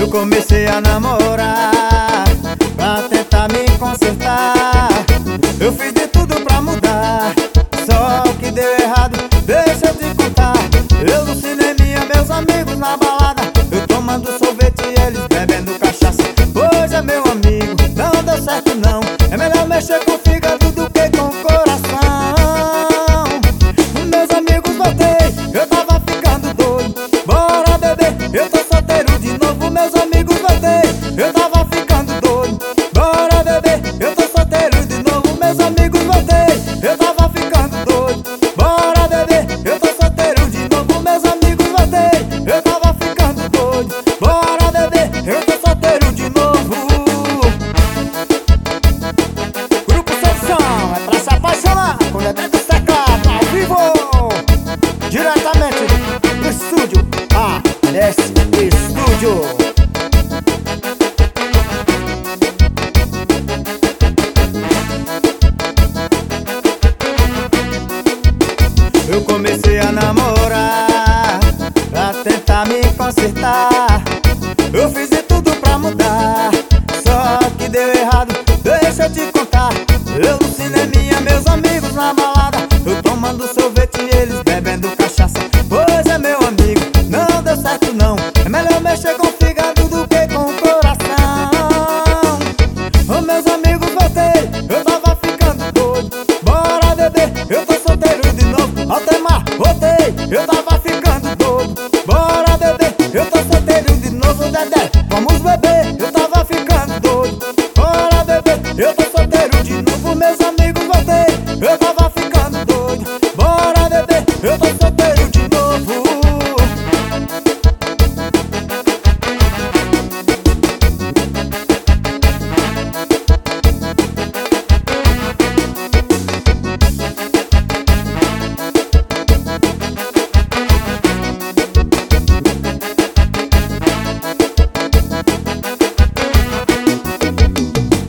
Eu comecei a namorar pra tentar me consertar. Eu fiz de tudo pra mudar, só que deu errado, deixa eu te contar. Eu no cineminha, meus amigos na balada, eu tomando sorvete e eles bebendo cachaça. Pois meu amigo, não deu certo não, é melhor mexer com o fígado do que com o coração. Meus amigos, voltei, eu tava ficando doido, bora beber, eu tô solteiro de novo. Meus amigos, voltei, eu tava ficando doido, bora beber, eu tô solteiro de novo. Meus amigos, voltei, eu tava ficando doido, bora beber, eu tô solteiro de novo. Meus amigos, voltei, eu tava ficando doido, bora beber, eu tô solteiro de novo. Grupo Sedução é pra se apaixonar, com Dedé dos Teclados ao vivo, diretamente do estúdio AS Estúdio. Eu comecei a namorar pra tentar me consertar. Eu fiz de tudo pra mudar, só que deu errado, deixa eu te contar. Eu no cineminha, meus amigos na balada, eu tomando sorvete e eles bebendo cachaça. Pois meu amigo, não deu certo não, é melhor mexer com o fígado do que com o coração. Meus amigos, voltei, eu tava ficando doido, bora beber, eu tô solteiro de novo. Altemar, voltei, eu tava ficando doido, bora beber, eu tô solteiro de novo. Dedé, vamos beber, eu tô